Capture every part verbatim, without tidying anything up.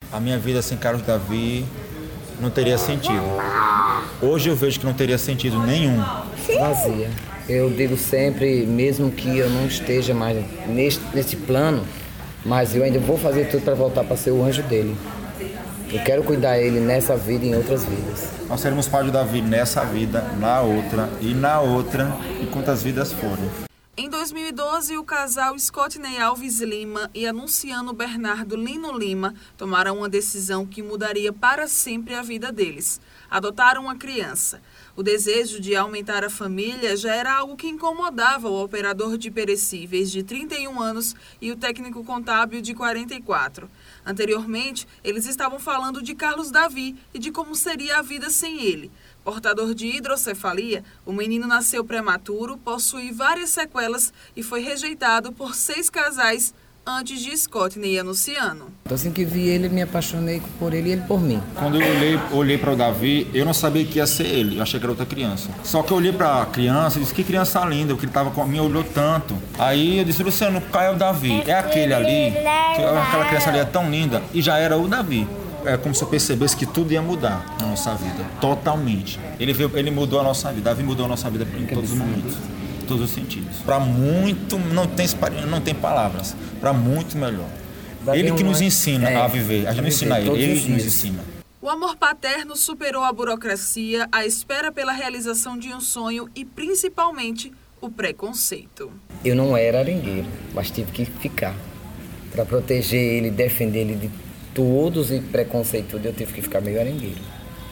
a minha vida sem Carlos Davi não teria sentido. Hoje eu vejo que não teria sentido nenhum. Vazia. Eu digo sempre, mesmo que eu não esteja mais neste, nesse plano, mas eu ainda vou fazer tudo para voltar para ser o anjo dele. Eu quero cuidar dele nessa vida e em outras vidas. Nós seremos pai de Davi nessa vida, na outra e na outra, e quantas vidas forem. Em dois mil e doze, o casal Scottney Alves Lima e Anunciano Bernardo Lino Lima tomaram uma decisão que mudaria para sempre a vida deles. Adotaram uma criança. O desejo de aumentar a família já era algo que incomodava o operador de perecíveis de trinta e um anos e o técnico contábil de quarenta e quatro. Anteriormente, eles estavam falando de Carlos Davi e de como seria a vida sem ele. Portador de hidrocefalia, o menino nasceu prematuro, possui várias sequelas e foi rejeitado por seis casais antes de Scottney e Anunciano. Então, assim que vi ele, me apaixonei por ele e ele por mim. Quando eu olhei, olhei para o Davi, eu não sabia que ia ser ele, eu achei que era outra criança. Só que eu olhei para a criança e disse, que criança linda, porque ele estava com a minha, olhou tanto. Aí eu disse, Luciano, qual é o Davi? É aquele ali, que aquela criança ali é tão linda, e já era o Davi. É como se eu percebesse que tudo ia mudar na nossa vida, totalmente. Ele, veio, ele mudou a nossa vida, Davi mudou a nossa vida em todos os momentos, em todos os sentidos. Para muito, não tem, não tem palavras, para muito melhor. Ele que nos ensina a viver, a gente não ensina ele, ele que nos ensina. O amor paterno superou a burocracia, a espera pela realização de um sonho e, principalmente, o preconceito. Eu não era arengueiro, mas tive que ficar para proteger ele, defender ele de todos e preconceito, eu tive que ficar meio arengueiro.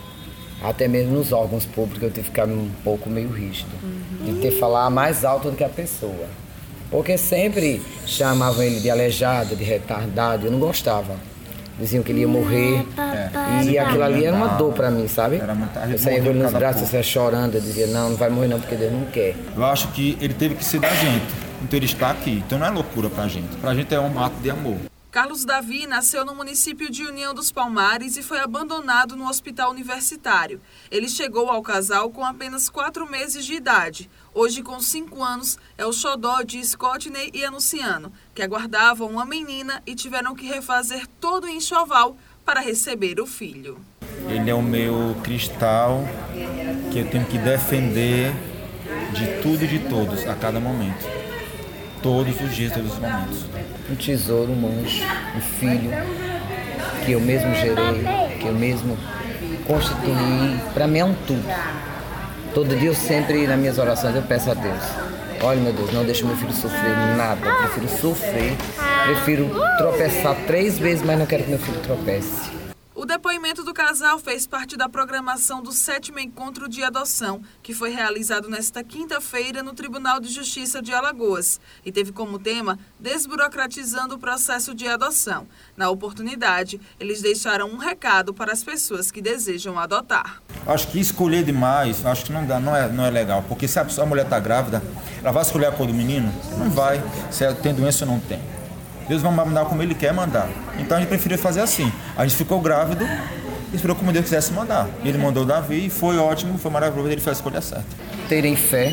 Até mesmo nos órgãos públicos eu tive que ficar um pouco meio rígido. Uhum. De ter que falar mais alto do que a pessoa. Porque sempre chamavam ele de aleijado, de retardado, eu não gostava. Diziam que ele ia morrer. É. E aquilo ali era uma dor pra mim, sabe? Era muita... Eu saía com nos braços, eu saía chorando, eu dizia, não, não vai morrer não, porque Deus não quer. Eu acho que ele teve que ser da gente, então ele está aqui. Então não é loucura pra gente, pra gente é um ato de amor. Carlos Davi nasceu no município de União dos Palmares e foi abandonado no hospital universitário. Ele chegou ao casal com apenas quatro meses de idade. Hoje, com cinco anos, é o xodó de Scottney e Anunciano, que aguardavam uma menina e tiveram que refazer todo o enxoval para receber o filho. Ele é o meu cristal que eu tenho que defender de tudo e de todos, a cada momento. Todos os dias, todos os momentos. Um tesouro, um anjo, um filho que eu mesmo gerei, que eu mesmo constituí. Para mim é um tudo. Todo dia eu sempre, nas minhas orações, eu peço a Deus. Olha, meu Deus, não deixe meu filho sofrer nada. Eu prefiro sofrer, prefiro tropeçar três vezes, mas não quero que meu filho tropece. O depoimento do casal fez parte da programação do sétimo encontro de adoção, que foi realizado nesta quinta-feira no Tribunal de Justiça de Alagoas e teve como tema Desburocratizando o processo de adoção. Na oportunidade, eles deixaram um recado para as pessoas que desejam adotar. Acho que escolher demais, acho que não dá, não é, não é legal, porque se a, pessoa, a mulher está grávida, ela vai escolher a cor do menino? Não vai, se ela tem doença ou não tem. Deus vai mandar como Ele quer mandar. Então a gente preferiu fazer assim. A gente ficou grávido e esperou como Deus quisesse mandar. Ele mandou o Davi e foi ótimo, foi maravilhoso, ele fez a escolha certa. Terem fé,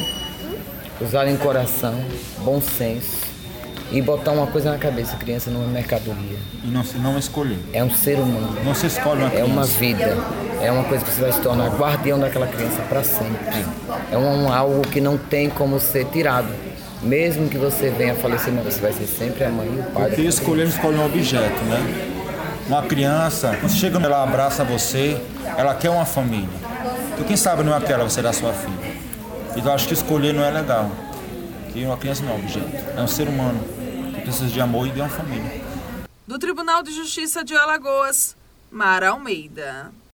usarem coração, bom senso e botar uma coisa na cabeça, criança não é mercadoria. E não, não escolher. É um ser humano. Não se escolhe uma criança. É uma vida. É uma coisa que você vai se tornar guardião daquela criança para sempre. É um, algo que não tem como ser tirado. Mesmo que você venha a falecer, você vai ser sempre a mãe e o pai. Porque escolher, escolhe um objeto, né? Uma criança, quando chega, ela abraça você, ela quer uma família. Então quem sabe não é aquela, você dá sua filha. Então eu acho que escolher não é legal. Porque uma criança não é um objeto, é um ser humano que precisa de amor e de uma família. Do Tribunal de Justiça de Alagoas, Mara Almeida.